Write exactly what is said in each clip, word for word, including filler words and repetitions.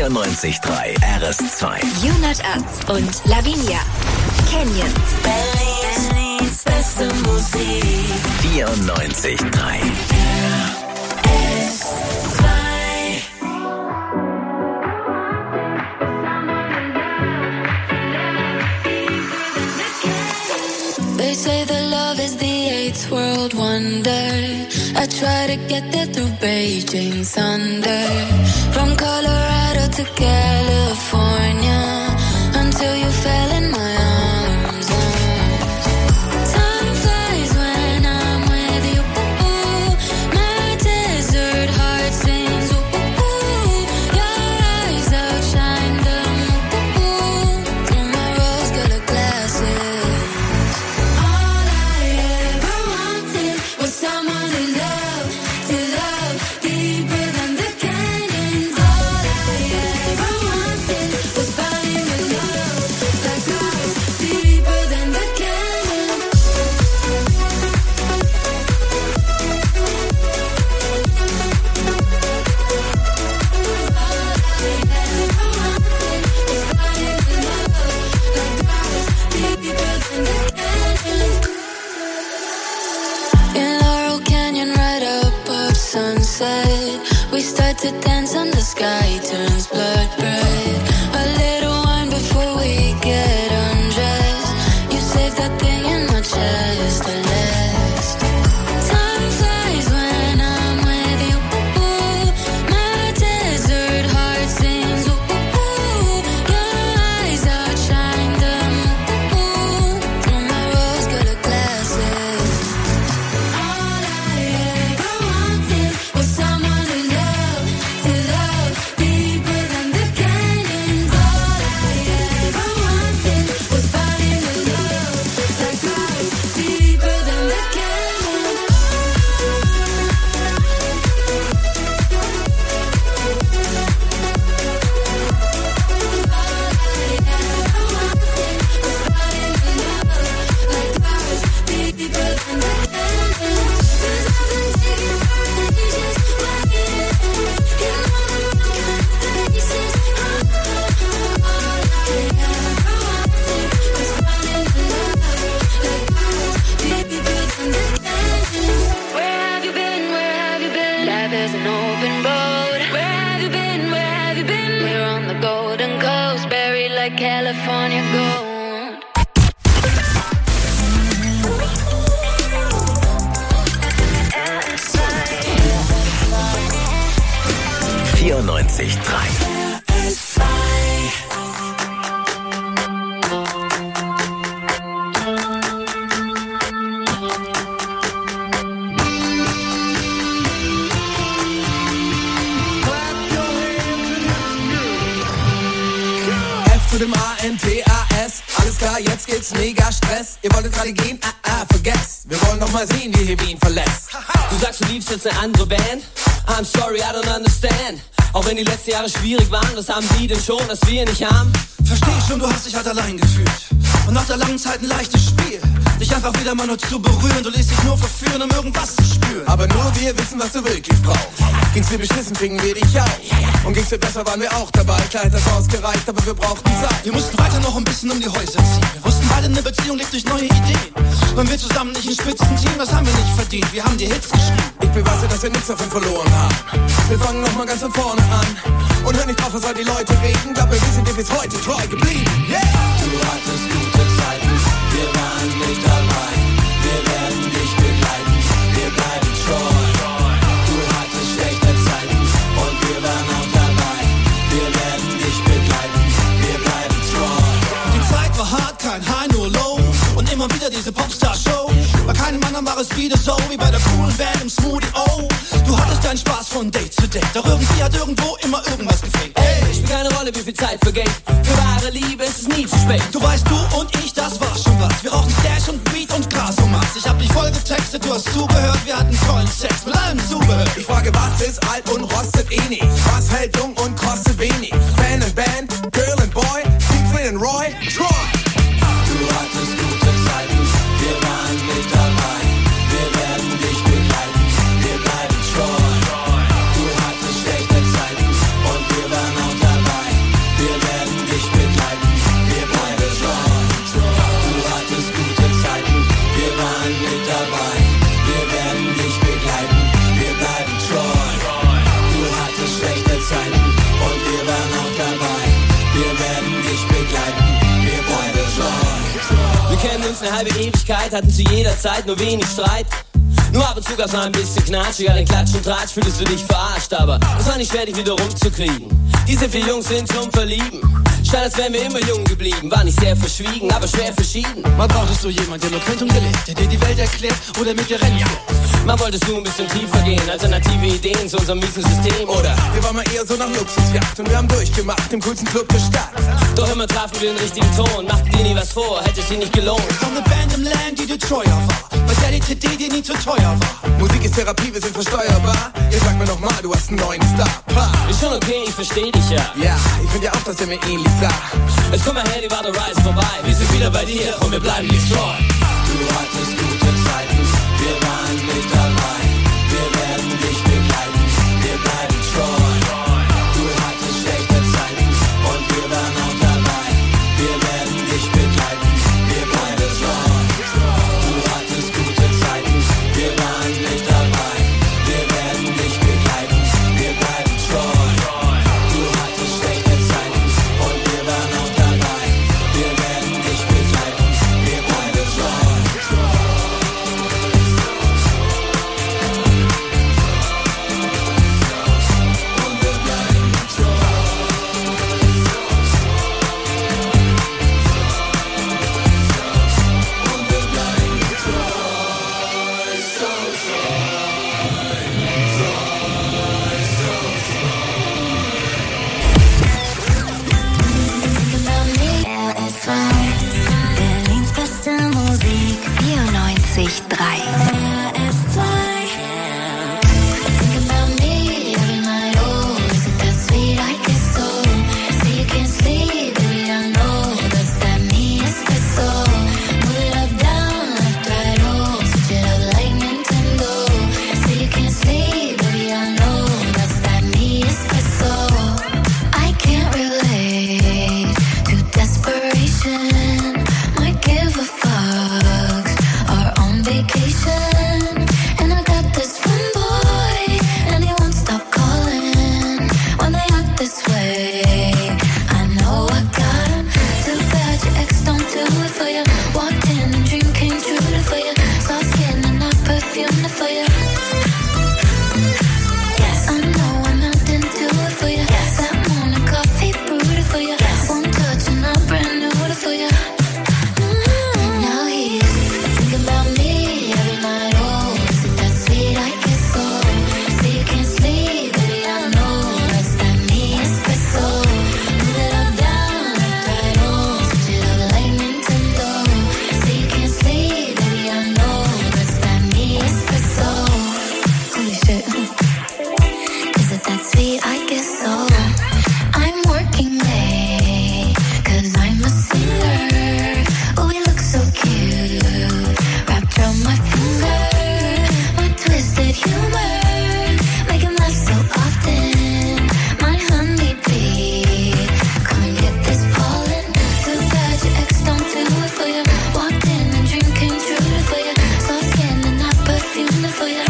vierundneunzig Komma drei R S zwei. Unit Us und Lavinia. Canyons. Berlins beste Musik. vierundneunzig Komma drei R S zwei. They say that love is the eighth world wonder. I try to get there through Beijing thunder. From Colorado to California, until you fell in my arms. Time flies when I'm with you. My desert heart sings. Your eyes outshine the moon through my rose-colored glasses. All I ever wanted was someone to love, to love deeper than the canyons. All I ever wanted was falling in love like ours, deeper than the canyons. All I ever wanted was falling in love like ours, deeper than the canyons. In Laurel Canyon, right above sunset, we start to dance and the sky turns blood red. A little wine before we get undressed. You save that thing in my chest to last. Time flies when I'm with you. My desert heart sings. Your eyes outshine the moon through my rose-colored glasses. All I ever wanted was someone to love, to love deeper than the canyons. All I ever wanted was falling in love like ours, deeper than the canyons. Where have you been? Where have you been? Life is an open road. Where have you been? Where have you been? We're on the Golden Coast, buried like California gold. vierundneunzig Komma drei. F zu dem A N T A S. Alles klar, jetzt geht's mega Stress. Ihr wolltet gerade gehen? Ah, ah, vergesst. Wir wollen noch mal sehen, wie ihr Wien verlässt. Du sagst, du liebst jetzt eine andere Band? I'm sorry, I don't understand. Auch wenn die letzten Jahre schwierig waren, was haben die denn schon, das wir nicht haben? Versteh schon, du hast dich halt allein gefühlt. Und nach der langen Zeit ein leichtes Spiel. Dich einfach wieder mal nur zu berühren. Du lässt dich nur verführen, um irgendwas zu spüren. Aber nur wir wissen, was du wirklich brauchst. Ging's dir beschissen, fingen wir dich auf. Und ging's dir besser, waren wir auch dabei. Kleid hat ausgereicht, aber wir brauchten Zeit. Wir mussten weiter noch ein bisschen um die Häuser ziehen. Wir wussten beide, eine Beziehung lebt durch neue Ideen. Wenn wir zusammen nicht ein Spitzenteam, das haben wir nicht verdient. Wir haben die Hits geschrieben. Ich beweise, dass wir nichts davon verloren haben. Wir fangen noch mal ganz von vorne an. Und hör nicht drauf, was all die Leute reden. Glaub mir, wir sind dir bis heute treu geblieben. Yeah! Du hattest gute Zeiten, wir waren nicht allein. Wir werden dich begleiten, wir bleiben treu. Du hattest schlechte Zeiten und wir waren auch dabei. Wir werden dich begleiten, wir bleiben treu. Die Zeit war hart, kein High, nur Low. Und immer wieder diese Popstar-Show. Bei keinem anderen war es wieder so wie bei der coolen Band im Smoothie O. Du hattest deinen Spaß von Date zu Date, doch irgendwie hat irgendwo immer irgendwas gefehlt. Ey, spielt keine Rolle, wie viel Zeit vergeht. Für wahre Liebe ist es nie zu spät. Du weißt, du und ich, das war schon was. Wir rauchen Stash und Weed und Gras und Max. Ich hab dich voll getextet, du hast zugehört. Wir hatten tollen Sex mit allem Zubehör. Ich frage, was ist alt und rostet eh nicht? Was hält jung und kostet wenig? Fan and Band, Girl and Boy, Siegfried and Roy, Troy. Du hattest gute Zeiten, wir waren nicht allein. Wir werden dich begleiten, wir bleiben treu. Du hattest schlechte Zeiten und wir waren auch dabei. uns eine halbe Ewigkeit, hatten zu jeder Zeit nur wenig Streit. Nur ab und zu gab's mal ein bisschen Knatsch, egal in Klatsch und Tratsch fühltest du dich verarscht, aber es war nicht schwer, dich wieder rumzukriegen. Diese vier Jungs sind zum Verlieben. Scheint, als wären wir immer jung geblieben. War nicht sehr verschwiegen, aber schwer verschieden. Man braucht es so jemand, der nur kennt und gelebt, der dir die Welt erklärt oder mit dir rennt. Man wollte es nur ein bisschen tiefer gehen, alternative Ideen zu unserem miesen System. Oder wir waren mal eher so nach Luxusjacht und wir haben durchgemacht, im coolsten Club der Stadt. Doch immer trafen wir den richtigen Ton, machten dir nie was vor, hätte es sie nicht gelohnt. Von ne Band im Land, die dir treuer war, bei der die T D dir nie zu teuer war. Musik ist Therapie, wir sind versteuerbar. Jetzt sag mir noch mal, du hast einen neuen Star. Pa. Ist schon okay, ich versteh dich ja. Ja, ich find ja auch, dass er mir ähnlich sah. Jetzt komm mal her, die Warte Rise vorbei. Wir sind wieder bei dir und wir bleiben nicht treu. Du hattest gute Zeiten, wir waren nicht dabei. Wir werden dich begleiten, wir bleiben treu. Du hattest schlechte Zeiten und wir waren auch dabei. Wir werden dich begleiten, wir bleiben treu. Du hattest gute Zeiten, wir waren nicht dabei. Wir werden dich begleiten, wir bleiben treu. Du hattest schlechte Zeiten und wir waren auch dabei. Wir werden dich begleiten, wir bleiben treu. Berlins beste Musik vierundneunzig Komma drei. R S zwei. Think about me every night. Oh, is it that sweet? I guess so. Say you can't sleep, baby, I know that's that me espresso. Move it up, down, left, right, oh, switch it up like Nintendo. Say you can't sleep, baby, I know that's that me espresso. I can't relate to desperation. Might give a fuck. Are on vacation. And I got this one boy, and he won't stop calling when they act this way. I know I got him. Too bad your ex don't do it for you. Walked in and dream came true for you. Saw skin and not perfume for you. Yes, I know I'm not into it for you. Yes, that morning coffee brewed for you. Yes, one touch and I'm brand new for you. Mm, now he's thinking about me every night. Oh, is it that sweet? I guess so. Say you can't sleep, baby, I know that's that me espresso. Move it up, down, left, right, oh, switch it up like Nintendo. Say you can't sleep, baby, I know that's that me espresso. Holy shit. Is it that sweet? I guess so. I'm working late, cause I'm a singer. Oh, we look so cute, wrapped around my finger. My twisted humor, make him laugh so often. My honeybee, come and get this pollen. Too bad your ex don't do it for you. Walked in and dream came true for you. Saw skin and not perfume for you.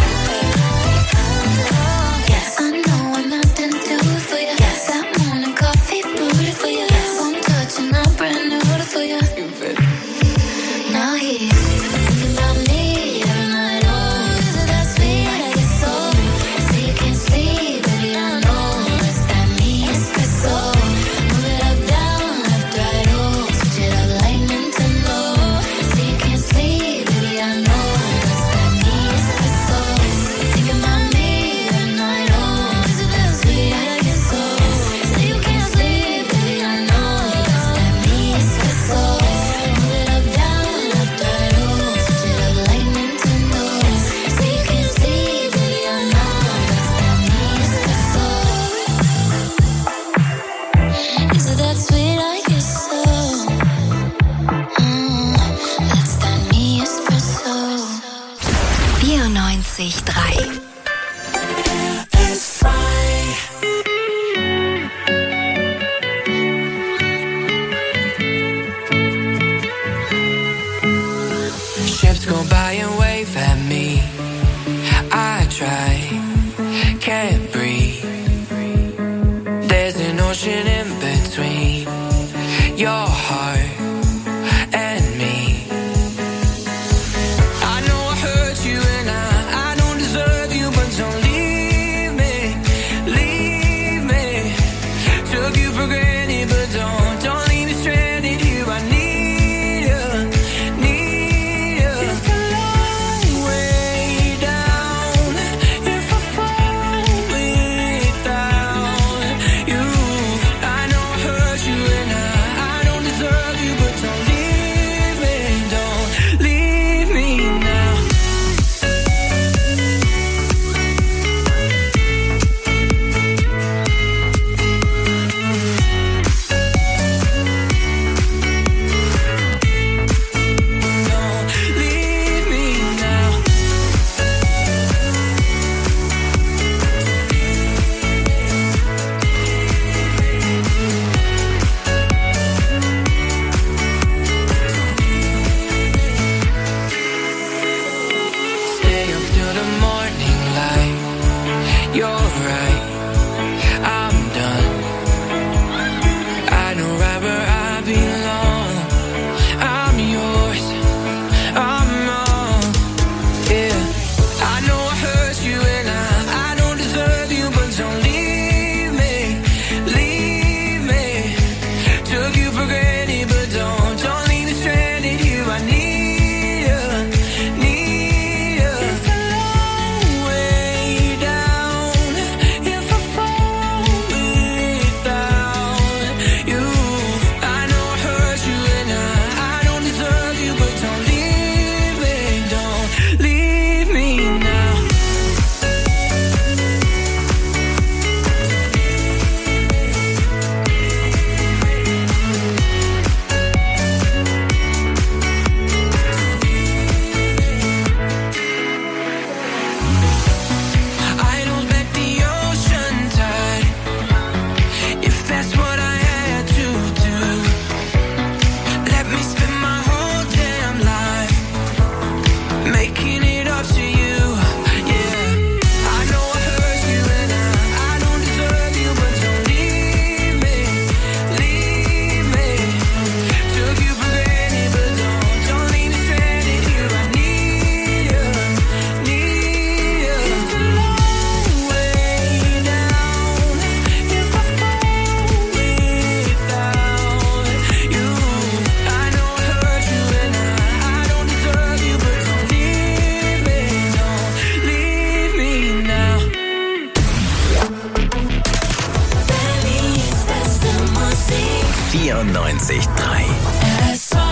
Yes, I know I'm not into it for you. Yes, that morning coffee brewed for you. Yes, one touch and I'm brand new for you. Now he's thinking about me every night. Oh, is it that sweet? I guess so. Say you can't sleep, baby, I know that's that me espresso. Move it up, down, left, right, oh, switch it up like Nintendo. Say you can't sleep, baby, I know that's that me espresso. Thinking about me every night. Oh, is it that sweet? I guess so. Say you can't sleep, baby, I know that's that me espresso. Move it up, down, left, right, oh, switch it up like Nintendo. Say you can't sleep, baby, I know that's that me espresso. Is it that sweet? I guess so. Mm, that's that me espresso. vierundneunzig Komma drei. Ships go by and wave at me. I try, can't breathe. There's an ocean in between your heart and me. vierundneunzig Komma drei. R S zwei.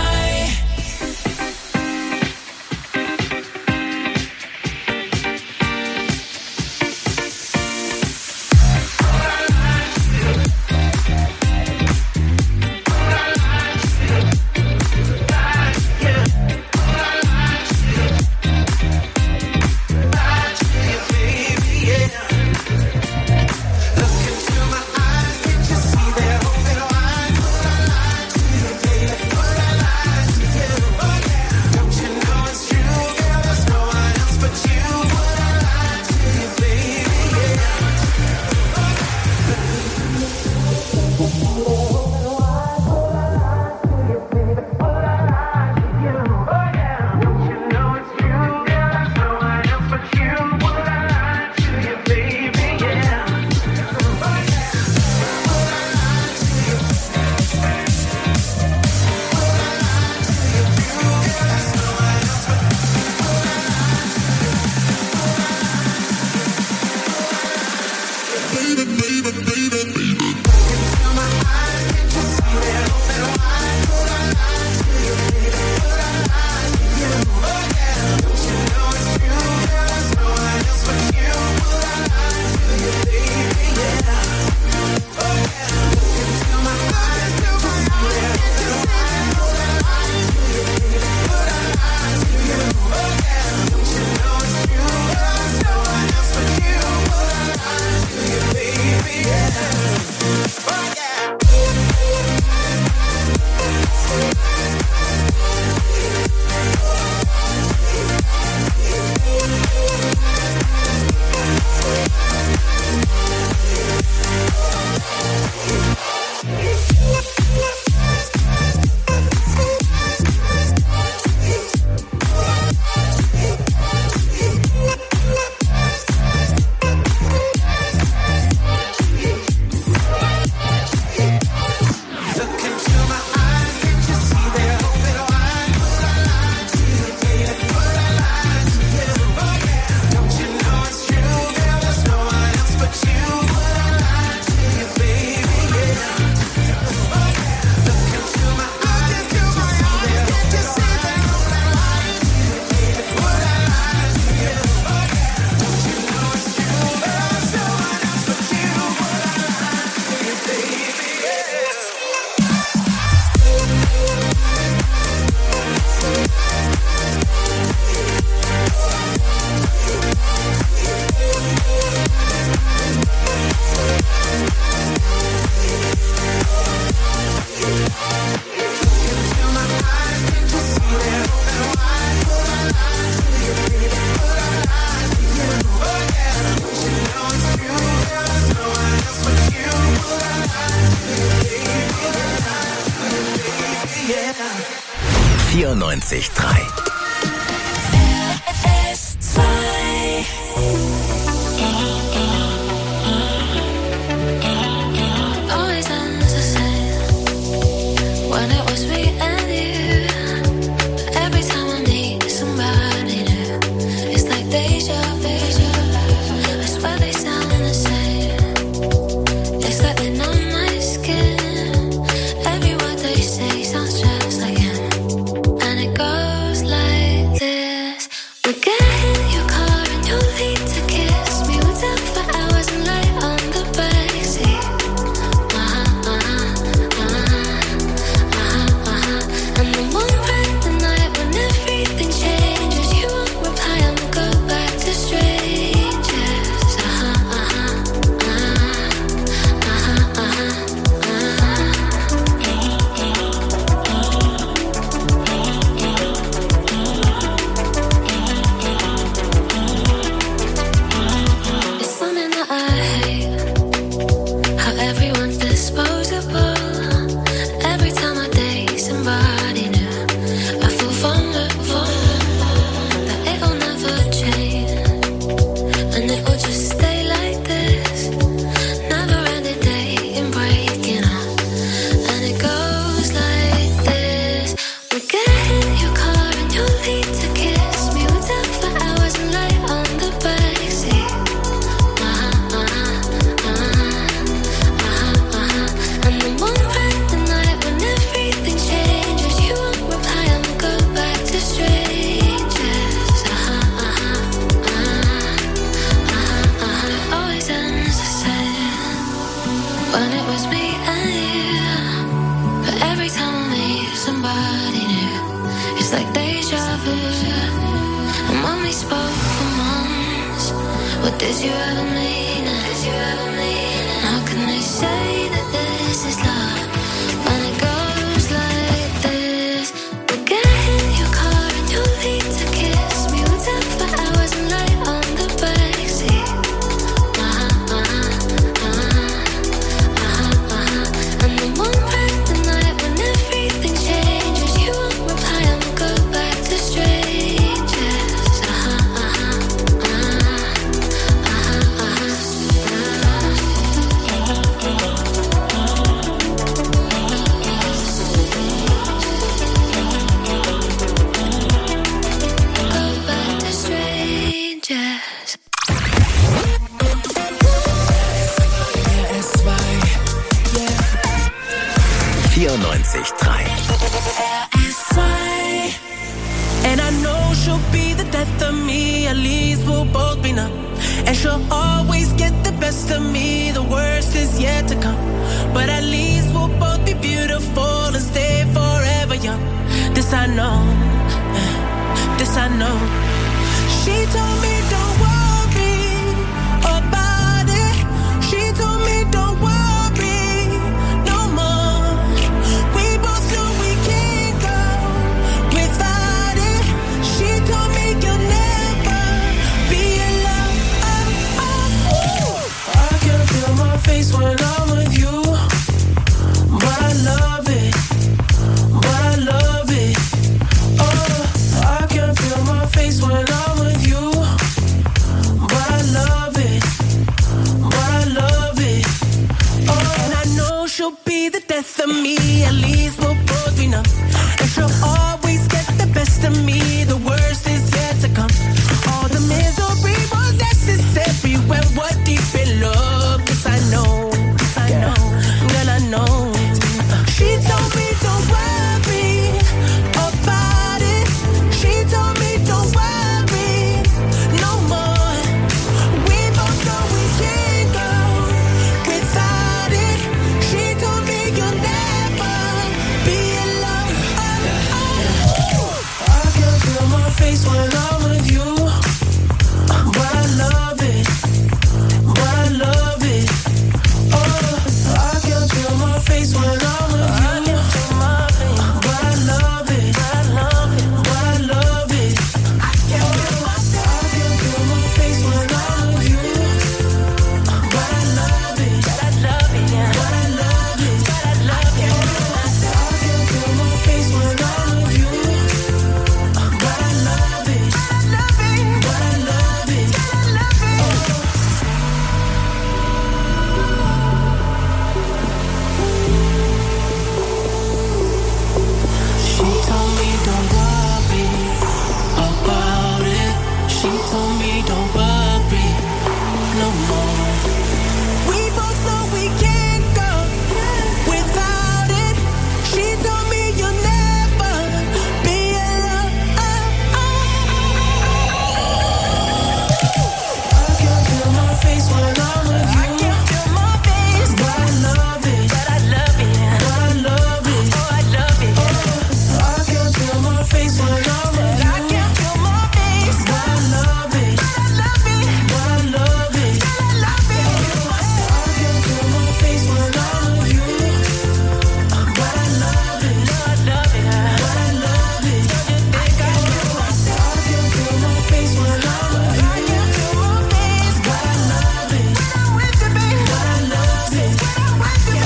vierundneunzig Komma drei. and you. But every time I meet somebody new, it's like deja vu. And when we spoke for months, what did you ever mean? Did you ever mean? How can they say that this is love when it goes like this? We get in your car and you leave to kiss me. We'll talk for hours and lie on the backseat. Uh-huh, uh-huh, uh-huh, uh-huh, uh-huh. And then one breath the night when everything changes, you won't reply and we'll go back to strangers. Uh-huh, uh-huh, uh-huh, uh-huh, go back to strangers. vierundneunzig Komma drei. And I know she'll be the death of me, at least we'll both be numb. And she'll always get the best of me, the worst is yet to come. But at least we'll both be beautiful and stay forever young. This I know, this I know. She told me don't worry about it. She told me don't worry no more. We both know we can't go without it. She told me you'll never be alone. I can feel my face when I'm with you, but I love it, but I love it. Oh, I can feel my face when I'm with you, but I love it, but I love it. Oh, and I know she'll be the death of me, at least we'll both be numb. And she'll always get the best of me, the worst is yet to come. All the misery was necessary when we're deep in love. Yes, I know, yes, I know, girl, I know. She told me don't worry about it. She told me don't worry no more. We both know we can't go without it. She told me you'll never be alone. I can feel my face when I'm with you, but I love it, but I love it. Oh, I can feel my face when I'm with you, but I love it, but I love it, but I love it. I can feel my, I can feel my face when I'm with you, but I love it, but I love it, but I love it, but I love it. I can feel my face when I'm with you, but I love it, but I love it, but I love it, but I love it. She told me don't worry about it. She told me don't worry no more. We both know we can't go without it. She told me you'll never be alone. I can feel my face when I'm with you. I can feel my face, but I love it, but I love it, but I love it. Oh, I love it. Oh, I can feel my face when I'm with you. I can feel my face, but I love it, but I love it, but I love it, but I love it. I can feel my face when I'm with you, but I love it, but I love it, but I love it. I can feel my, I can feel my face when I'm with you. I can feel my face, but I love it, when I'm with you, baby, but I love it, when I'm with you,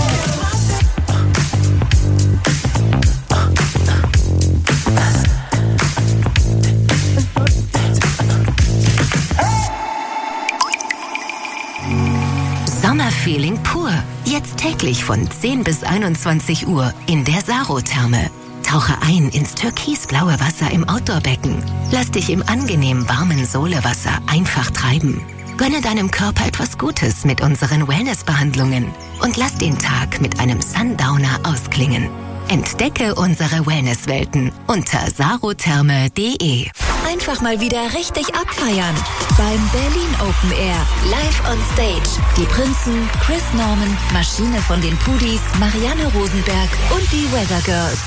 Sommerfeeling pur. Jetzt täglich von zehn bis einundzwanzig Uhr in der Saro-Therme. Tauche ein ins türkisblaue Wasser im Outdoorbecken. Lass dich im angenehm warmen Solewasser einfach treiben. Gönne deinem Körper etwas Gutes mit unseren Wellnessbehandlungen und lass den Tag mit einem Sundowner ausklingen. Entdecke unsere Wellnesswelten unter sarotherme punkt de. Einfach mal wieder richtig abfeiern. Beim Berlin Open Air. Live on Stage. Die Prinzen, Chris Norman, Maschine von den Pudis, Marianne Rosenberg und die Weather Girls.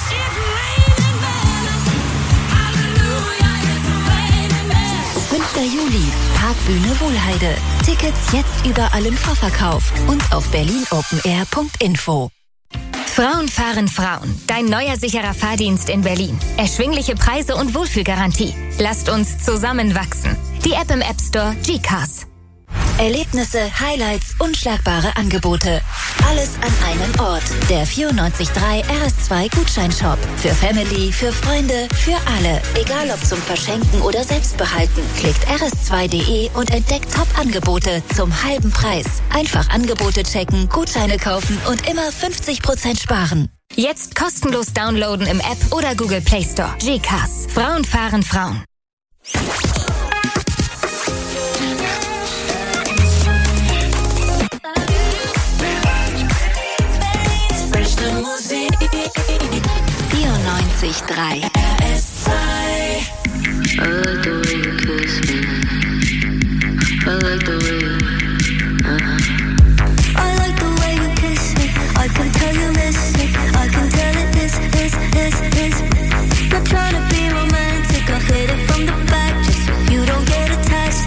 fünfter Juli, Parkbühne Wohlheide. Tickets jetzt überall im Vorverkauf und auf berlin open air punkt info. Frauen fahren Frauen. Dein neuer sicherer Fahrdienst in Berlin. Erschwingliche Preise und Wohlfühlgarantie. Lasst uns zusammen wachsen. Die App im App Store G-Cars. Erlebnisse, Highlights, unschlagbare Angebote. Alles an einem Ort. Der vierundneunzig Komma drei R S zwei Gutscheinshop. Für Family, für Freunde, für alle. Egal ob zum Verschenken oder Selbstbehalten. Klickt r s zwei punkt d e und entdeckt Top-Angebote zum halben Preis. Einfach Angebote checken, Gutscheine kaufen und immer fünfzig Prozent sparen. Jetzt kostenlos downloaden im App oder Google Play Store. G-Cars. Frauen fahren Frauen. vierundneunzig Komma drei R S zwei. I like the way you kiss me. I like the way you, uh-huh. I like the way you kiss me. I can tell you miss me. I can tell it is, is, is, is. Not trying to be romantic. I'll hit it from the back just so you don't get attached.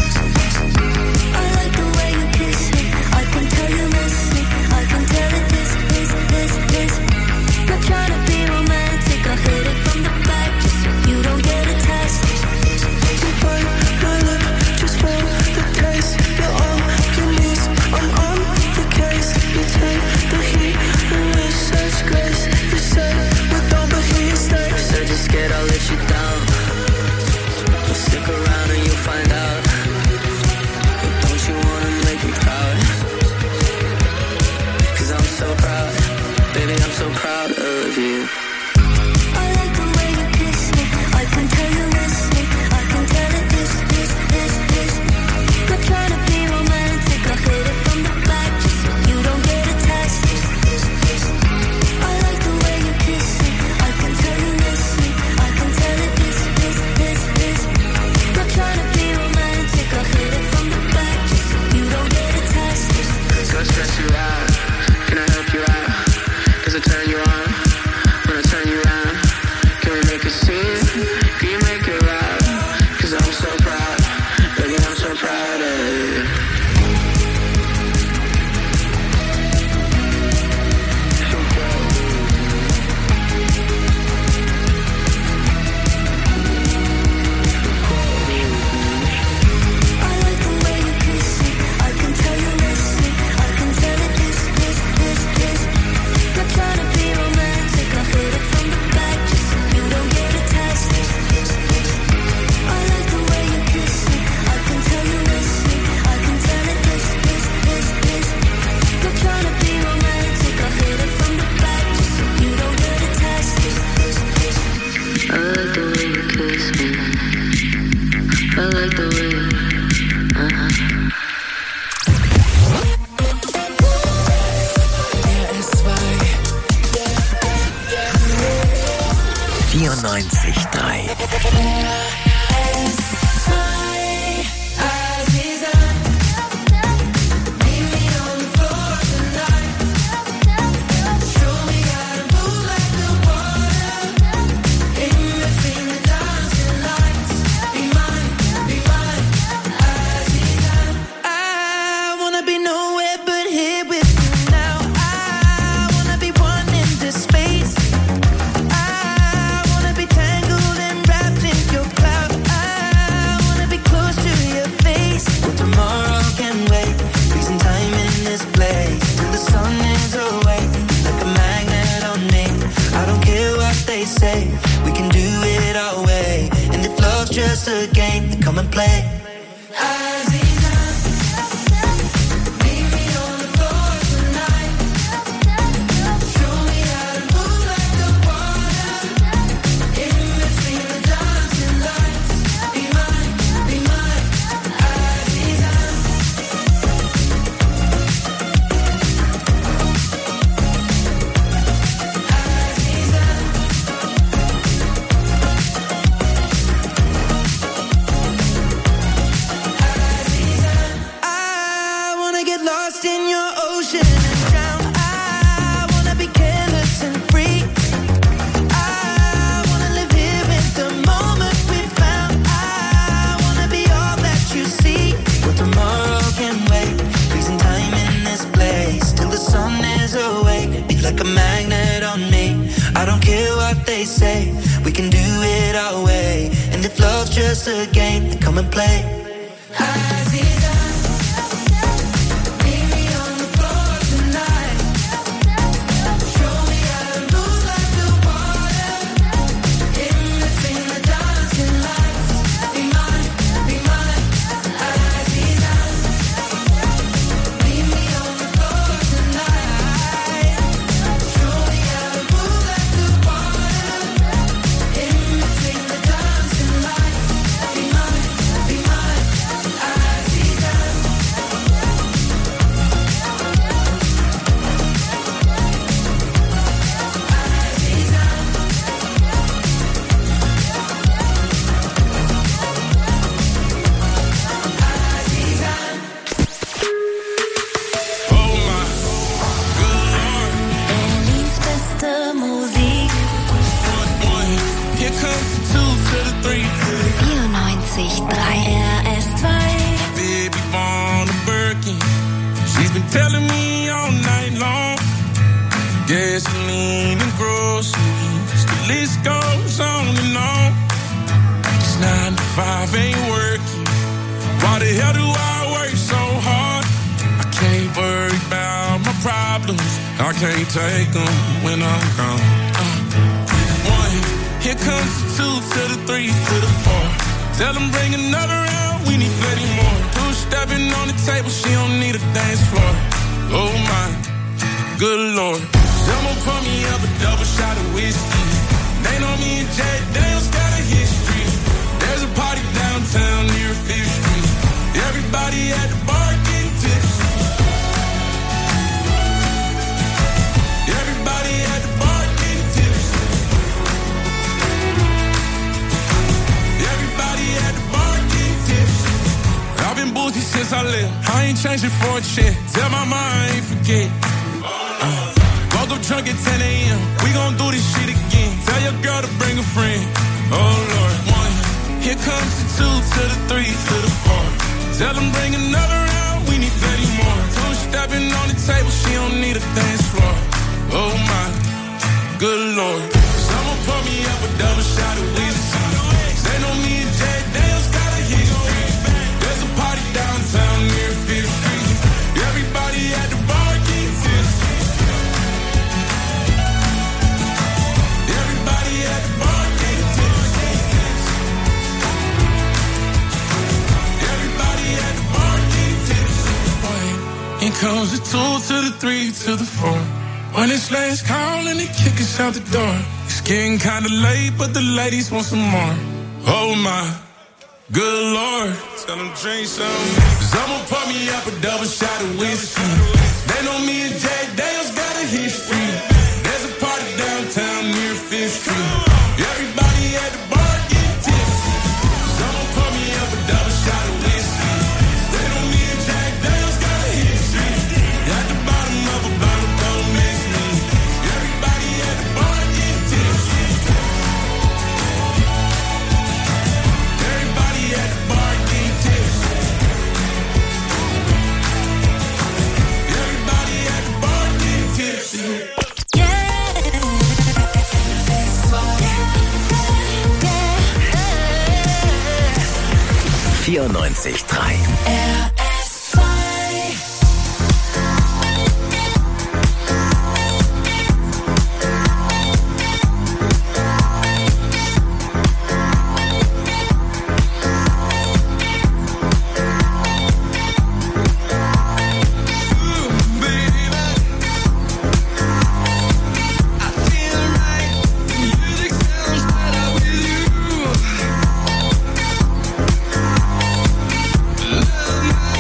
I like the way you kiss me. I can tell you miss me. I can tell it is, is, is, is. Not trying to be romantic. I'll hit it from the back just so you don't get attached. You bite my lip just for the taste. You're on your knees, I'm on the case. You take the heat and with such grace. You say we're done, but here you stay. You said you're scared I'll let you down. Well, stick around and you'll find out. But don't you wanna make me proud? Cause I'm so proud. Baby, I'm so proud of you. I like the way you kiss me. I can tell you miss me. I can tell it is, is, is, is. Not trying to be romantic. I'll hit it from the back just so you don't get attached. I like the way you kiss me. I can tell you miss me. I can tell it is, is, is, is. Not trying to be romantic. I'll hit it from the back just so you don't get attached. Go stress you out. Can I help you out? Does it turn you on? When I turn you around, can we make a scene? Can you make it loud? Cause I'm so proud, baby, I'm so proud of you. So proud of you. I like the way you kiss me. I can tell you miss me. I can tell it is, is, is, is. Not trying to be romantic. I'll hit it from the back just so you don't get attached. I like the way you kiss me. I can tell you miss me. I can tell it is, is, is, is. Not trying to be romantic. I'll hit it from the back just so you don't get attached. I like the way you kiss me. I like the way you, uh-huh. vierundneunzig Komma drei I wanna be nowhere but here with you now. I wanna be one in this space. I wanna be tangled and wrapped in your cloud. I wanna be close to your face. Well, tomorrow can wait. Freezing time in this place till the sun is away. Like a magnet on me. I don't care what they say. We can do it our way. And if love's just a game, then come and play. like a magnet on me. I don't care what they say, we can do it our way. And if love's just a game, then come and play. Take them when I'm gone. Uh, one, here comes the two to the three to the four. Tell them bring another round, we need plenty more. Two stepping on the table, she don't need a dance floor. Oh my, good lord. Someone pour me up a double shot of whiskey. They know me and Jay Daniels got a history. There's a party downtown near Fifth Street. Everybody at the bar getting tipsy. Everybody at the bar getting tipsy. Everybody at the bar getting tipsy. I've been boozy since I left. I ain't changing for a check. Tell my mind I ain't forget. Uh, woke up drunk at ten a.m. We gon' do this shit again. Tell your girl to bring a friend. Oh Lord. One. Here comes the two to the three to the four. Tell them bring another round. We need thirty more. Two stepping on the table. She don't need a dance floor. Oh my, good lord. Someone pour me up a double shot of whiskey. They know me and Jay Daniels got a history. There's a party downtown near Fifth Street. Everybody at the bar getting tipsy. Everybody at the bar getting tipsy. Everybody at the bar getting tipsy. Here comes the two to the three to the four. When it's last call and they kick us out the door. It's getting kinda late, but the ladies want some more. Oh my, good lord. Tell them drink some. Someone pour me up a double shot of whiskey. They know me and Jay Daniels got a history. There's a party downtown near Fifth Street. Everybody at the bar getting tipsy. Someone pour me up a double shot of whiskey. They know me and Jay Daniels got a history. At the bottom of a bottle. vierundneunzig Komma drei. Love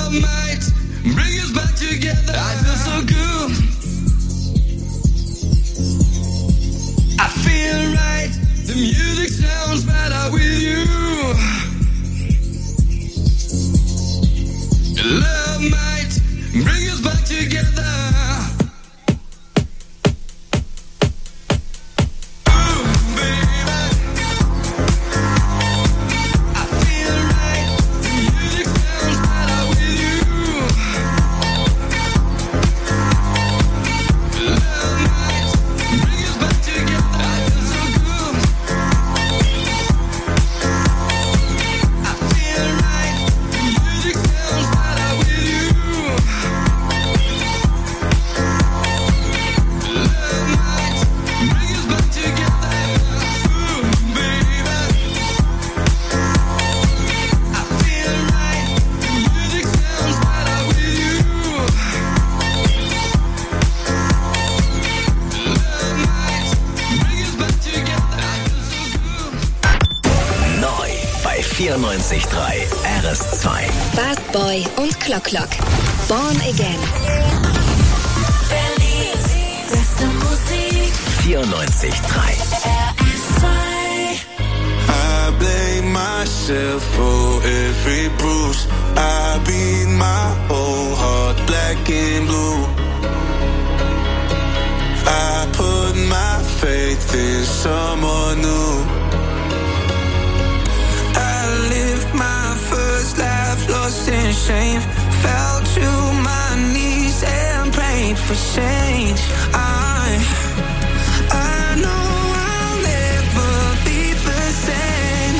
Love might bring us back together. I feel so good. I feel right. The music sounds better with you. Love might bring us back together. vierundneunzig Komma drei R S zwei. Fast Boy und Clock Clock. Born Again. Berlin. Beste Musik. vierundneunzig Komma drei R S zwei. I blame myself for every bruise. I beat my whole heart black and blue. I put my faith in someone new. My first life lost in shame. Fell to my knees and prayed for change. I, I know I'll never be the same.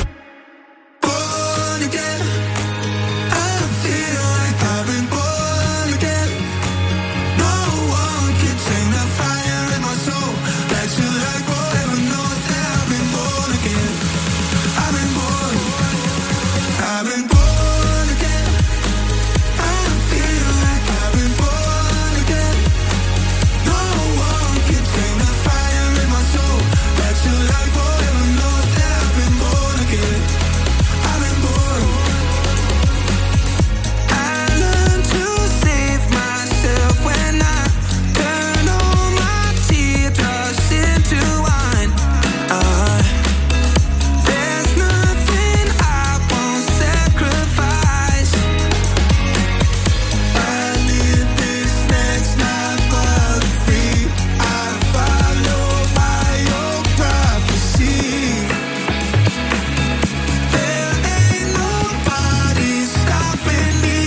Born again. I feel like I've been born again. No one can take the fire in my soul. Back to life forever knows that I've been born again. I've been born. I've been born again. I feel like I've been born again. No one can take the fire in my soul. Back to life forever knows that I've been born again. I've been born. I learned to save myself when I turn all my teardrops into wine. Uh, there's nothing I won't sacrifice. I live this next life but free. I follow by your prophecy. There ain't nobody stopping me.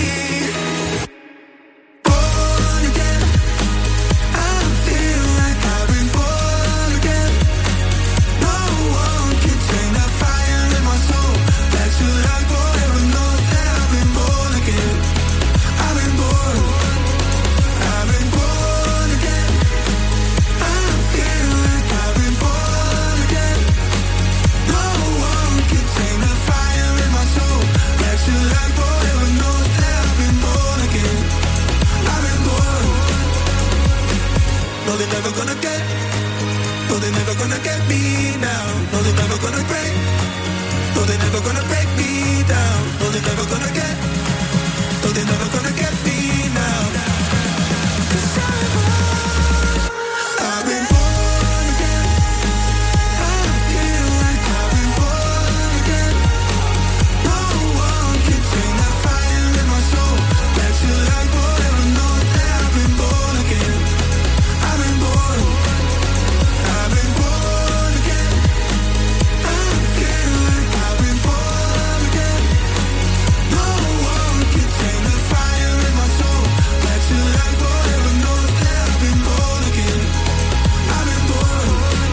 Born again. I feel like I've been born again. No one can take the fire in my soul. Back to life forever knows that I've been born again. I've been born. I've been born again. I feel like I've been born again. No one can take the fire in my soul. Back to life forever knows that I've been born again. I've been born. No, they're never gonna get. No, they're never gonna get me now. No, they're never gonna break. No, they're never gonna break me down. No, they're never gonna get. No, they're never gonna get me now. 'Cause I'm born. I've been born again. I feel like I've been born again. No one can take the fire in my soul. Back to life forever knows that I've been born again. I've been born. I've been born again. I feel like I've been born again. No one can take the fire in my soul. Back to life forever knows that I've been born again. I've been born.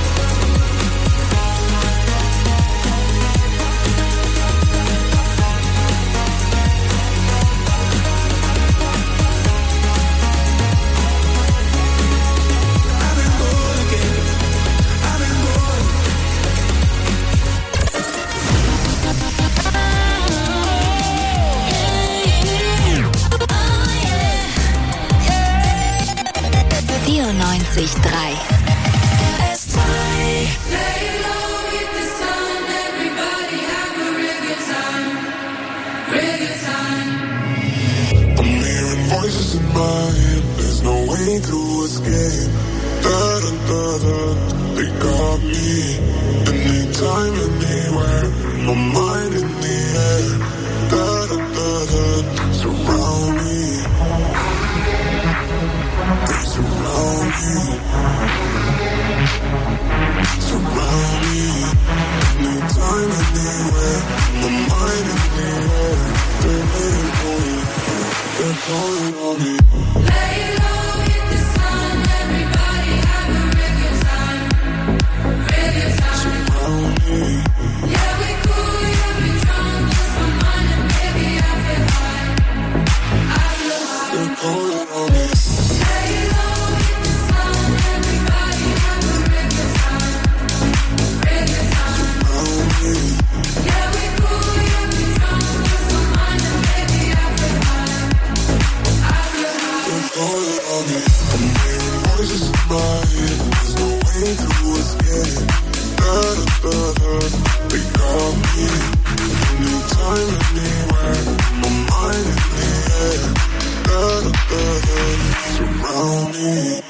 I've been born again. I've been born. vierundneunzig Komma drei R S zwei. voices in my head, there's no way to escape. Da da da da, they got me. Anytime, anywhere, my mind in the air. Da da da da, surround me. They surround me. Surround me. Anytime, anywhere, my mind in the air. They're waiting for me. They're calling on me. Lay low, hit the sun, everybody have a real good time, real good time. Surround me. Yeah, we cool, yeah, we drunk, lost my mind and baby I feel high, I feel high. They're calling on me. Lay low, hit the sun, everybody have a real good time, real good time. Surround me. Yeah, we cool, yeah, we drunk, lost my mind and baby I feel high, I feel high. They're calling on me. I'm hearing voices in my head, there's no way to escape. Da da da da, they got me. Anytime, anywhere, my mind in the air. Da da da da, surround me.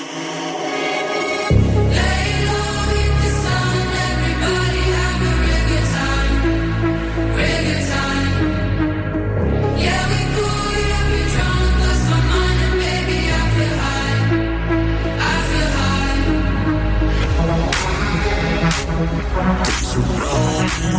Lay low, hit the sun, everybody have a real good time, real good time. Yeah, we cool, yeah, we drunk, lost my mind and baby I feel high, I feel high. They surround me.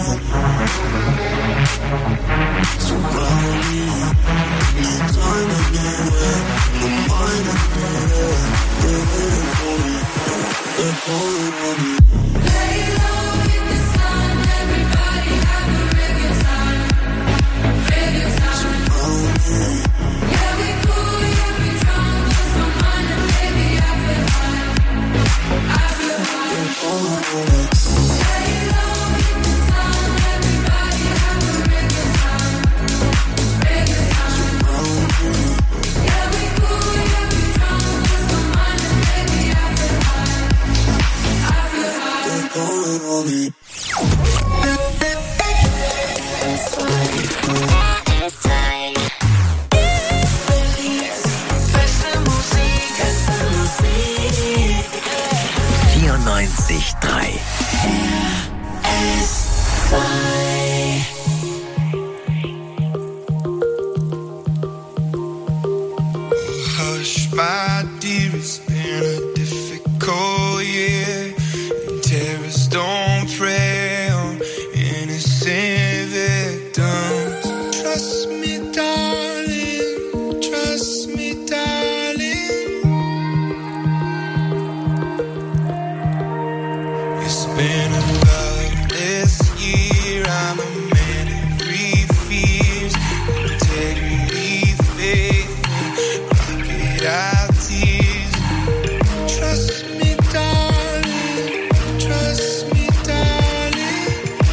Surround me. Anytime, anywhere, my mind in the air. They're waiting for me. They're calling on me. Lay low, hit the sun, everybody have a real good time, real good time. Surround me. Yeah, we cool, yeah, we drunk, lost my mind and baby I feel high, I feel high. They're calling on me. Lay low, hit the sun, everybody have a real good time, real good time. Surround me. Yeah, we cool, yeah, we drunk, lost my mind and baby I feel high, I feel high. They're calling on me. vierundneunzig Komma drei. Hush, my dear, it's been a difficult year. And terrorists don't prey on innocent victims. Trust me, darling. Trust me, darling. It's been a loveless year. I'm a man of three fears: integrity, faith, crocodile tears. Trust me, darling. Trust me, darling.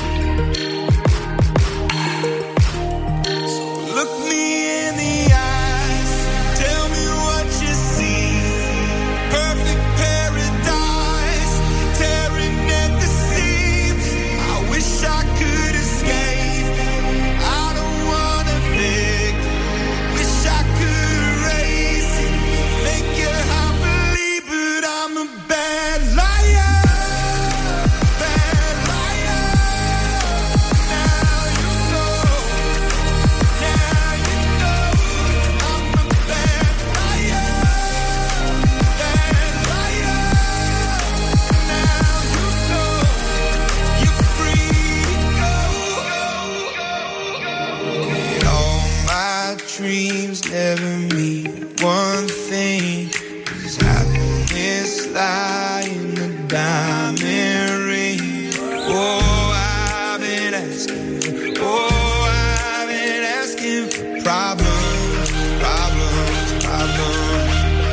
So look me in the eyes. Tell me what you see. Perfect paradise, tearing at the seams. I wish I could escape. I don't wanna think. Wish I could erase it. Make you happily, but I'm a bad liar. Bad liar. Now you know. Now you know. I'm a bad liar. Bad liar. Now you know. You're free to go. And all my dreams never mean one thing. Is happiness lie in the diamond ring? Oh, I've been asking. Oh, I've been asking for problems, problems, problems.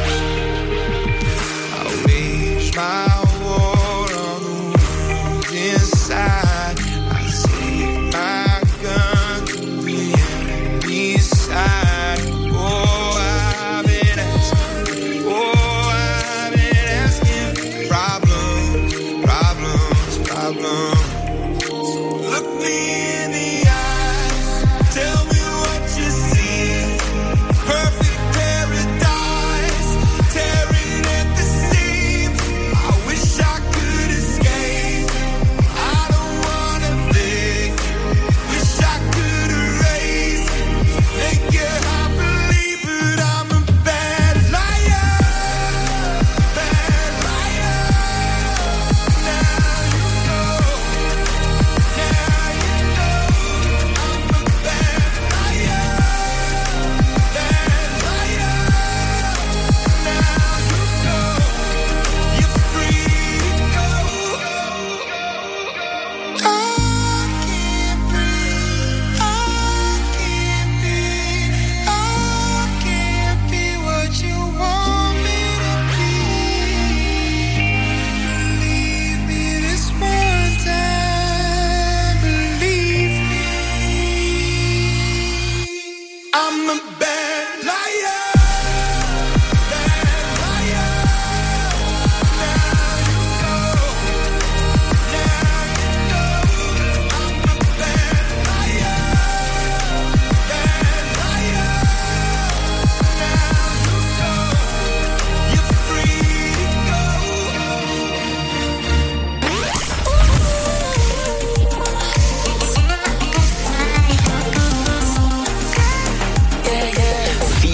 I wage my war on the world inside. I take my gun to the enemy's side. Oh, I've been asking. Oh, I've been asking for problems,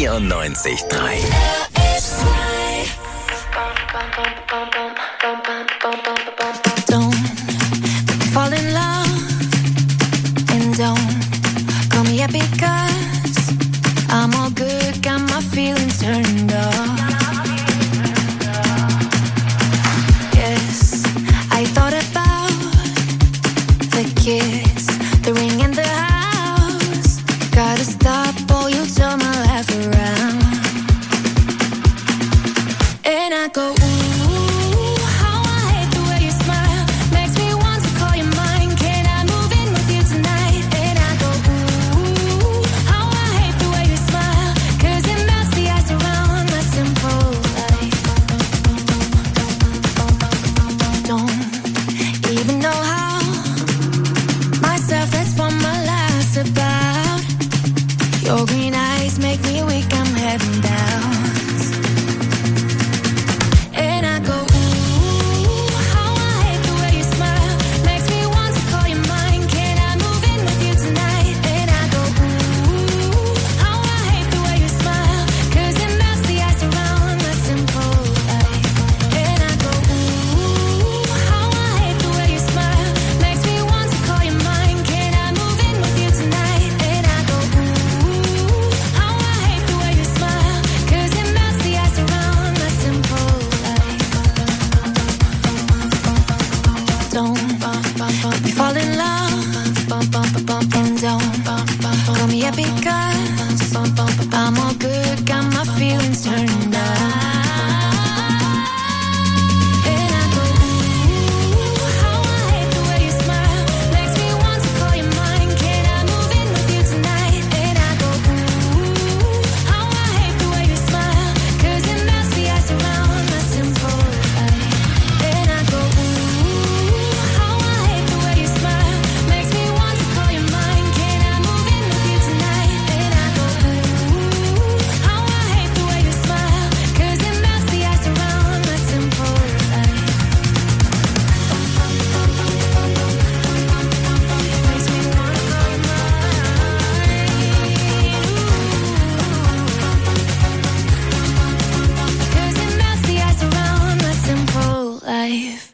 vierundneunzig Komma drei. Don't fall in love and don't call me up because I'm all good, got my feelings turned off. Yes, I thought about the kiss, the ring and the house. Gotta stop or you'll turn my life around. And I go, ooh, how I hate the way you smile. Makes me want to call you mine. Can I move in with you tonight? And I go, ooh, how I hate the way you smile. Cause it melts the ice around my simple life. Don't even know how myself, that's what my life's about. Your green eyes make me weak, I'm heading down. And I go, ooh, how I hate the way you smile. Makes me want to call you mine. Can I move in with you tonight? And I go, ooh, how I hate the way you smile. Cause it melts the ice around my simple life. And I go, ooh, how I hate the way you smile. Makes me want to call you mine. Can I move in with you tonight? And I go, ooh, how I hate the way you smile. Cause it melts the ice around my simple life. Don't let me fall in love and don't call me up because I'm all good, got my feelings turned on. And I go, ooh, how I hate the way you smile. Makes me want to call you mine. Can I move in with you tonight? And I go, ooh, how I hate the way you smile. Cause it melts the ice around my simple life. And I go, ooh, how I hate the way you smile. Makes me want to call you mine. Can I move in with you tonight? And I go, ooh, how I hate the way you smile. Cause it melts the ice around my simple life. Makes me wanna call you mine. Cause it melts the ice around my simple life.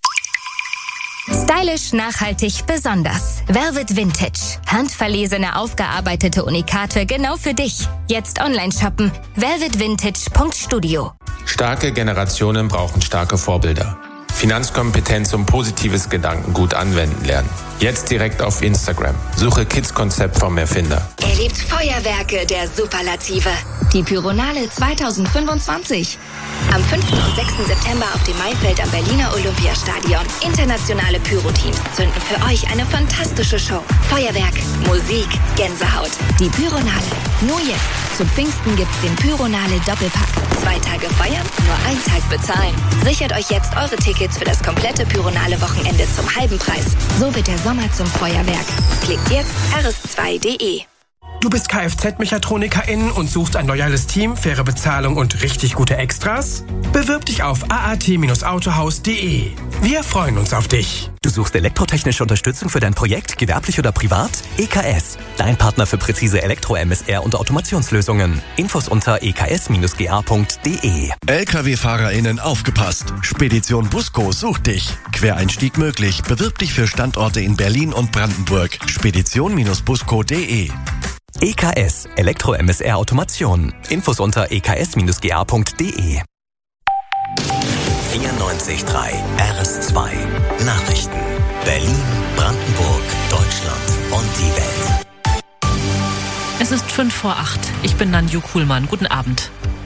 Stylisch, nachhaltig, besonders. Velvet Vintage. Handverlesene, aufgearbeitete Unikate genau für dich. Jetzt online shoppen. velvet vintage punkt studio. Starke Generationen brauchen starke Vorbilder. Finanzkompetenz und positives Gedankengut anwenden lernen. Jetzt direkt auf Instagram. Suche Kids-Konzept vom Erfinder. Erlebt Feuerwerke der Superlative. Die Pyronale zwanzig fünfundzwanzig. Am fünften und sechsten September auf dem Maifeld am Berliner Olympiastadion. Internationale Pyro-Teams zünden für euch eine fantastische Show. Feuerwerk, Musik, Gänsehaut. Die Pyronale. Nur jetzt. Zu Pfingsten gibt's den Pyronale Doppelpack. Zwei Tage feiern, nur ein Tag bezahlen. Sichert euch jetzt eure Tickets für das komplette Pyronale Wochenende zum halben Preis. So wird der Sommer zum Feuerwerk. Klickt jetzt r s zwei punkt d e. Du bist Kfz-Mechatronikerin und suchst ein loyales Team, faire Bezahlung und richtig gute Extras? Bewirb dich auf a a t autohaus punkt d e. Wir freuen uns auf dich. Du suchst elektrotechnische Unterstützung für dein Projekt, gewerblich oder privat? E K S, dein Partner für präzise Elektro-M S R und Automationslösungen. Infos unter e k s dash g a punkt d e. L K W-FahrerInnen aufgepasst. Spedition Busco sucht dich. Quereinstieg möglich. Bewirb dich für Standorte in Berlin und Brandenburg. Spedition busco punkt d e. E K S, Elektro-M S R Automation. Infos unter e k s dash g a punkt d e. vierundneunzig Komma drei R S zwei. Nachrichten. Berlin, Brandenburg, Deutschland und die Welt. Es ist fünf vor acht. Ich bin Nanju Kuhlmann. Guten Abend.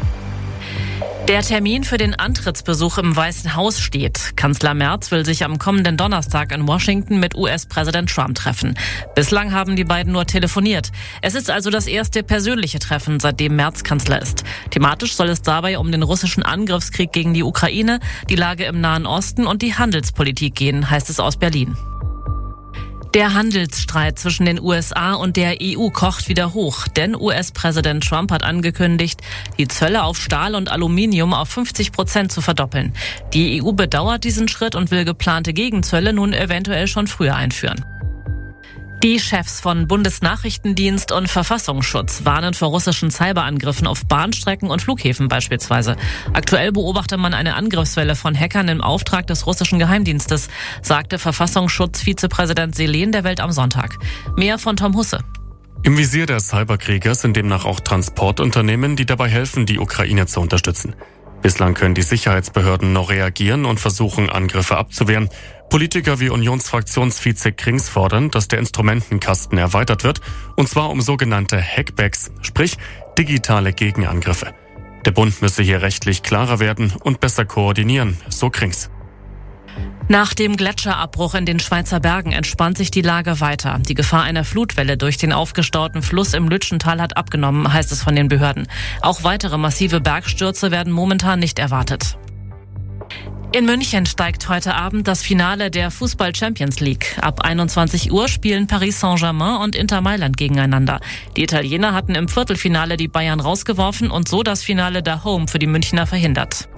Der Termin für den Antrittsbesuch im Weißen Haus steht. Kanzler Merz will sich am kommenden Donnerstag in Washington mit U S-Präsident Trump treffen. Bislang haben die beiden nur telefoniert. Es ist also das erste persönliche Treffen, seitdem Merz Kanzler ist. Thematisch soll es dabei um den russischen Angriffskrieg gegen die Ukraine, die Lage im Nahen Osten und die Handelspolitik gehen, heißt es aus Berlin. Der Handelsstreit zwischen den U S A und der E U kocht wieder hoch, denn U S-Präsident Trump hat angekündigt, die Zölle auf Stahl und Aluminium auf fünfzig Prozent zu verdoppeln. Die E U bedauert diesen Schritt und will geplante Gegenzölle nun eventuell schon früher einführen. Die Chefs von Bundesnachrichtendienst und Verfassungsschutz warnen vor russischen Cyberangriffen auf Bahnstrecken und Flughäfen beispielsweise. Aktuell beobachte man eine Angriffswelle von Hackern im Auftrag des russischen Geheimdienstes, sagte Verfassungsschutz-Vizepräsident Selen der Welt am Sonntag. Mehr von Tom Husse. Im Visier der Cyberkrieger sind demnach auch Transportunternehmen, die dabei helfen, die Ukraine zu unterstützen. Bislang können die Sicherheitsbehörden noch reagieren und versuchen, Angriffe abzuwehren. Politiker wie Unionsfraktionsvize Krings fordern, dass der Instrumentenkasten erweitert wird, und zwar um sogenannte Hackbacks, sprich digitale Gegenangriffe. Der Bund müsse hier rechtlich klarer werden und besser koordinieren, so Krings. Nach dem Gletscherabbruch in den Schweizer Bergen entspannt sich die Lage weiter. Die Gefahr einer Flutwelle durch den aufgestauten Fluss im Lütschental hat abgenommen, heißt es von den Behörden. Auch weitere massive Bergstürze werden momentan nicht erwartet. In München steigt heute Abend das Finale der Fußball-Champions League. Ab einundzwanzig Uhr spielen Paris Saint-Germain und Inter Mailand gegeneinander. Die Italiener hatten im Viertelfinale die Bayern rausgeworfen und so das Finale der Home für die Münchner verhindert.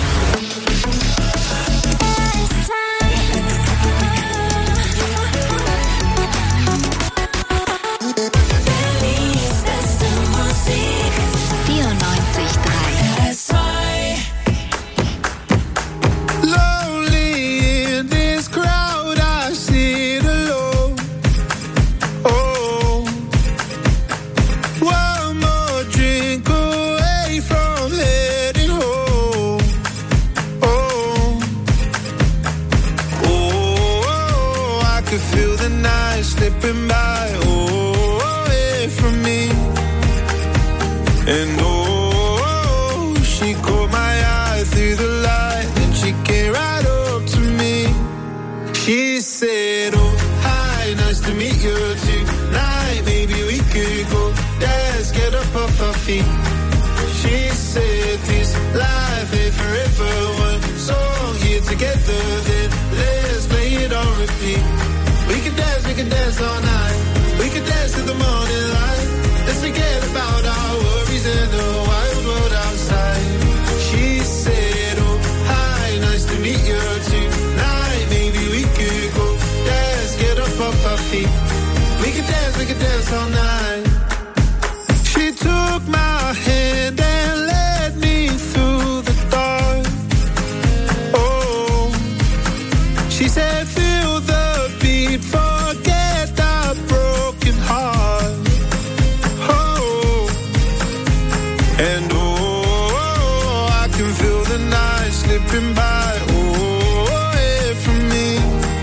Slipping by, oh, away from me. And oh, she caught my eye through the light, and she came right up to me. She said, oh, hi, nice to meet you tonight. Maybe we could go dance, get up off our feet. She said, this life ain't forever. One song here together, then let's play it on repeat. We can dance, we can dance all night. We can dance to the morning light. Let's forget about our worries and the wild world outside. She said, oh, hi, nice to meet you tonight. Maybe we could go dance, get up off our feet. We can dance, we can dance all night. She took my hand and led me through the dark. Oh, she said, feel the beat, forget that broken heart. Oh, and oh, I can feel the night slipping by, oh, away from me.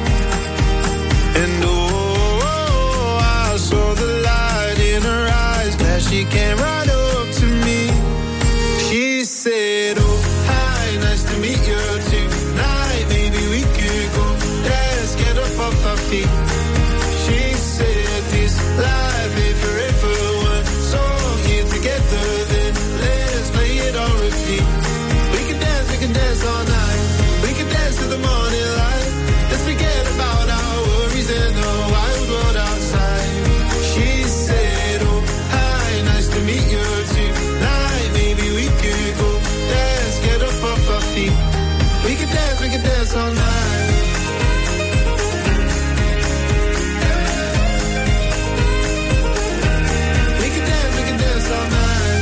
And oh, I saw the light in her eyes as she came right up to me. She said, oh, hi, nice to meet you tonight. Maybe we could go dance, get up off our feet. She said, this life ain't forever. One song here together, then let's play it on repeat. We can dance, we can dance all night. We can dance to the morning light. Let's forget about our worries and the wild world outside. She said, oh, hi, nice to meet you tonight. Maybe we could go dance, get up off our feet. We can dance, we can dance all night. We can dance, we can dance all night.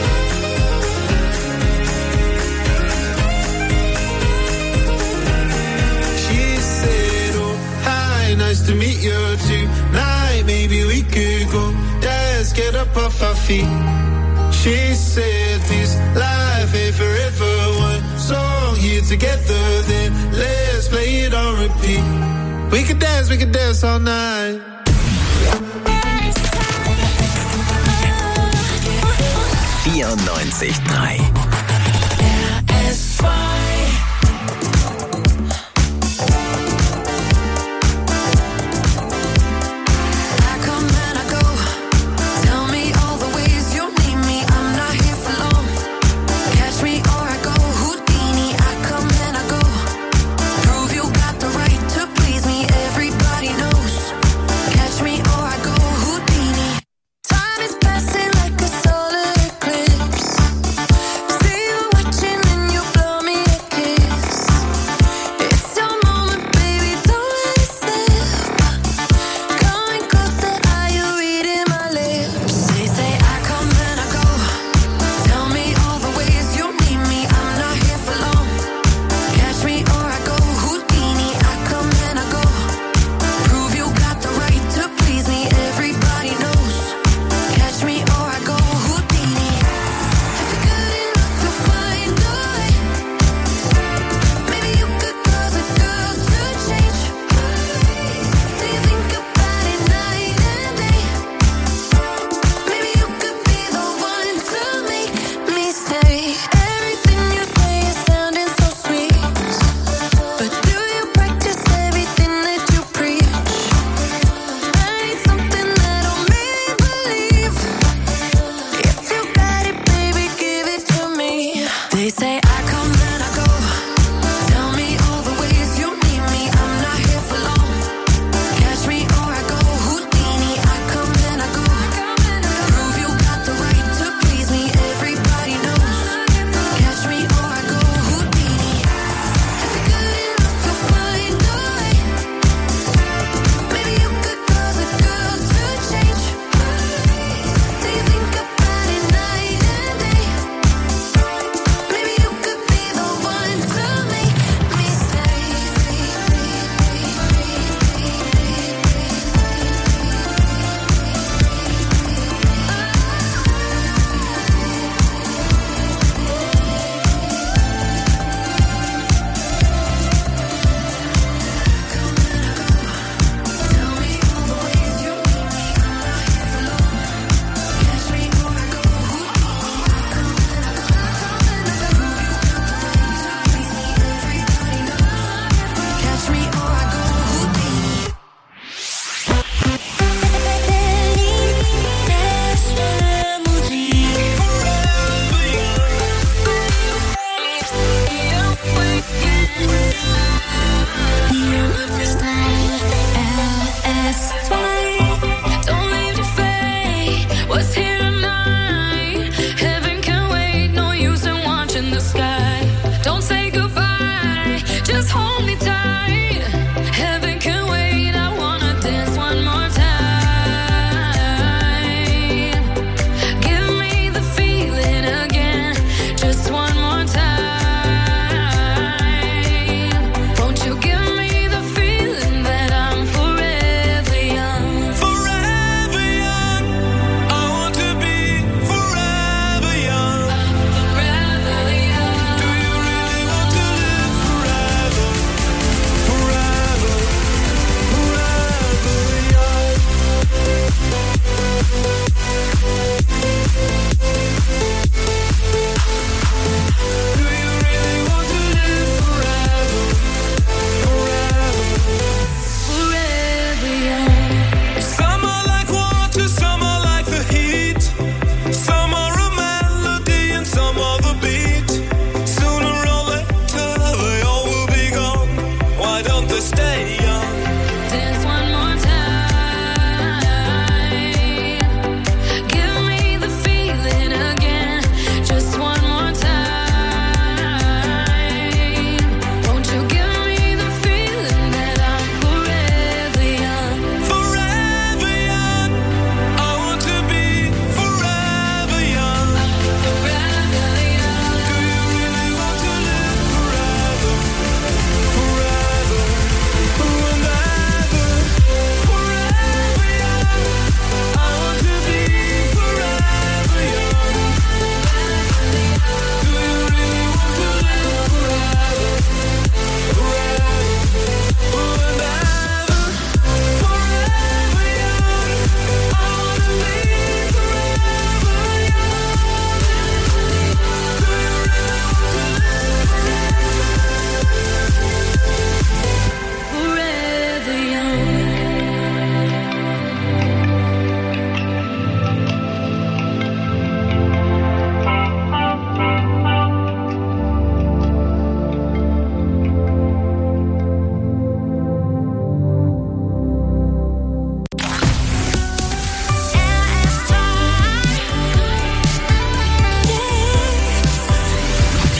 She said, oh, hi, nice to meet you tonight. Maybe we could go dance, get up off our feet. She said, this life ain't forever. One song here together, then let's play it on repeat. We can dance, we can dance all night. vierundneunzig Komma drei. Time is passing like a solar eclipse.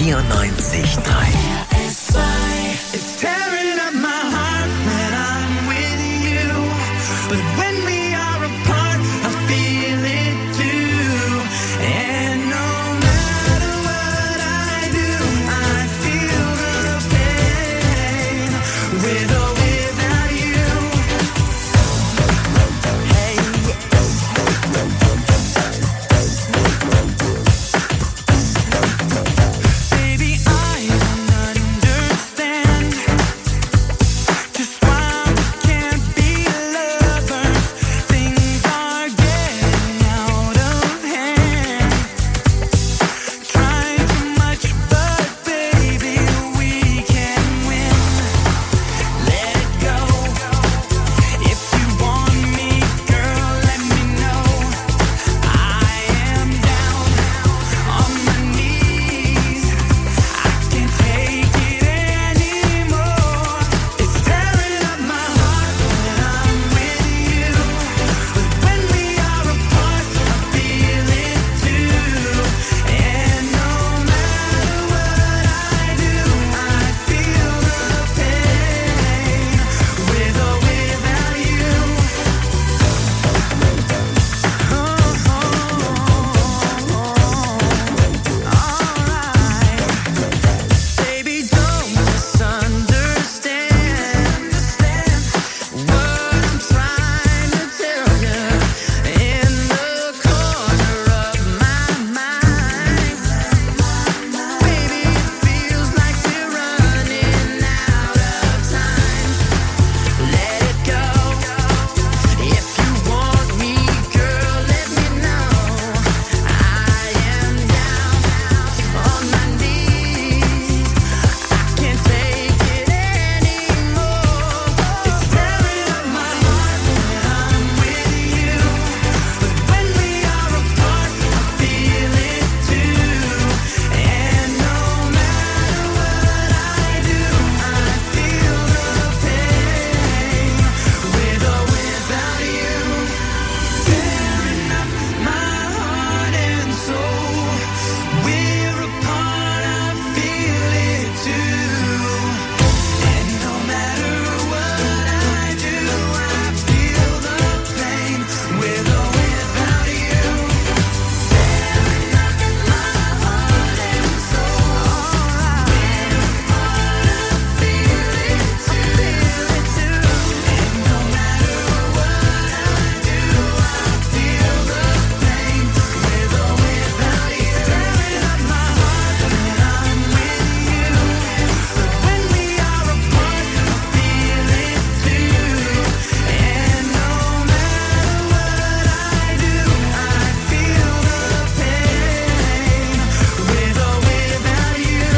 vierundneunzig Komma drei. It's tearing up my heart when I'm with you, but when we are apart, I feel it too. And no matter what I do, I feel the pain, with or without you. Hey. Baby, I don't understand just why we can't be lovers. Things are getting out of hand. Trying too much, but baby, we can win. Let it go. If you want me, girl, let me know. I am down on my knees. I can't take it anymore. It's tearing up my heart when I'm with you, but when we are apart, I feel it too. And no matter what I do, I feel the pain, with or without you. Baby, don't misunderstand what I'm trying to tell you. In the corner of my mind, baby, it feels like we're running out of time. Let it go. If you want me, girl, let me know. I am down on my knees. I can't take it anymore. It's tearing up my heart when I'm with you, but when we are apart, I feel it too. And no matter what I do, I feel the pain, with or without you. Tearing up my heart and soul. We're apart, I feel it too. And no matter what I do, I feel the pain, with or without you. Tearing up my heart and soul. We're apart, I feel it too. And no matter what I do, I feel the pain, with or without you. Tearing up my heart when I'm with you, but when we are apart, I feel it too. And no matter what I do, I feel the pain, with or without you.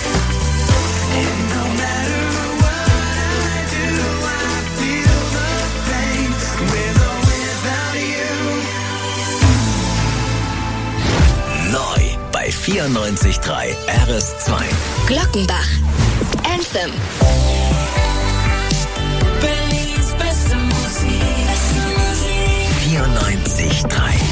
And no matter what I do, I feel the pain, with or without you. Neu bei vierundneunzig Komma drei R S zwei. Glockenbach. Anthem. Berlins beste Musik. vierundneunzig Komma drei.